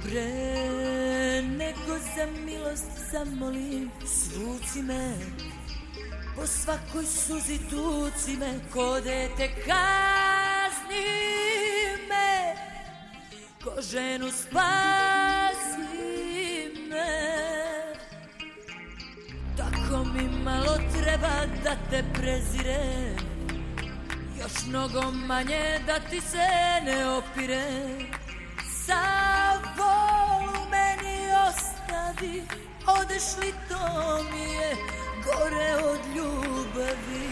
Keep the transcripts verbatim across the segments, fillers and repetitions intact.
Pre nego za milost zamolim, svuci me, po svakoj suzi tuci me, ko dete kazni me, ko ženu spasi me. Tako mi malo treba da te prezirem, još mnogo manje da ti se ne opirem. Sav vol u meni ostavi, odeš li to mi je gore od ljubavi.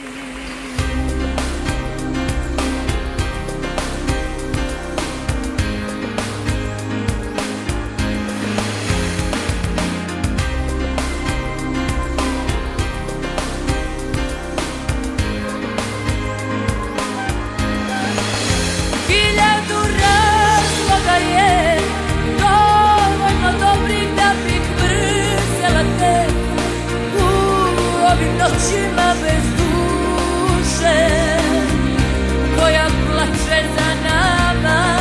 Noćima bez duše, koja plače za nama.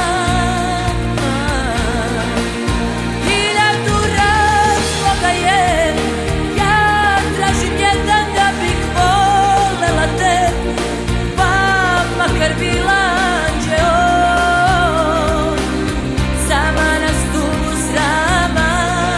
Hiljadu razloga je, ja tražim jedan da bih volela te, pa makar bila anđeo, sama na stubu srama.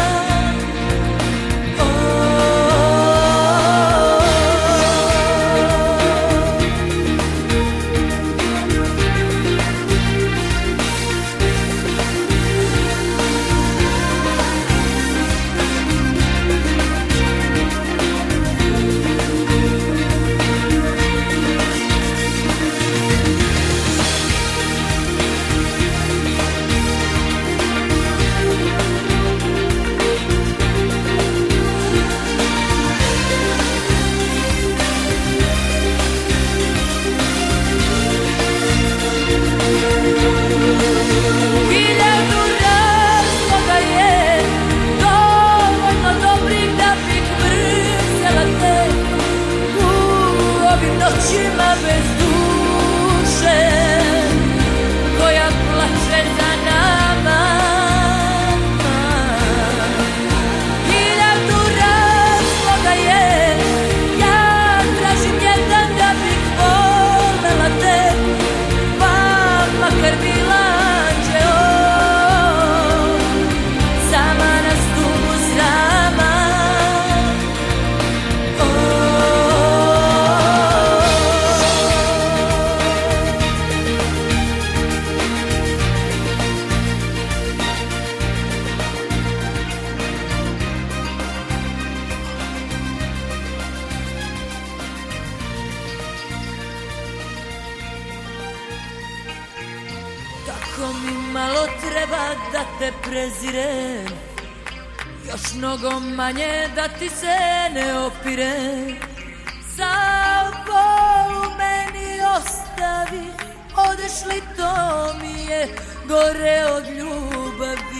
Noćima bez duše, koja plače za nama. Hiljadu razloga je, ja tražim jedan da bih volela te, pa makar bila anđeo, sama na stubu srama. Tako mi malo treba da te prezirem, još mnogo manje da ti se ne opirem. Sav bol u meni ostavi, odeš li to mi je gore od ljubavi.